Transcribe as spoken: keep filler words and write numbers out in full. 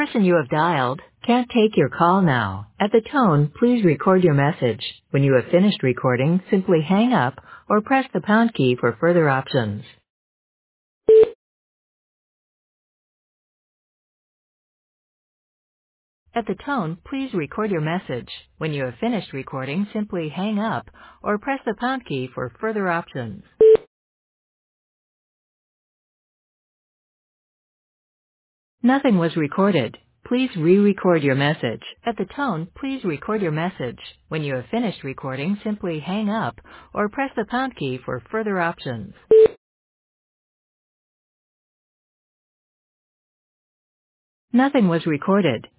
person you have dialed can't take your call now. At the tone, please record your message. When you have finished recording, simply hang up or press the pound key for further options. At the tone, please record your message. When you have finished recording, simply hang up or press the pound key for further options. Nothing was recorded. Please re-record your message. At the tone, please record your message. When you have finished recording, simply hang up or press the pound key for further options. Nothing was recorded.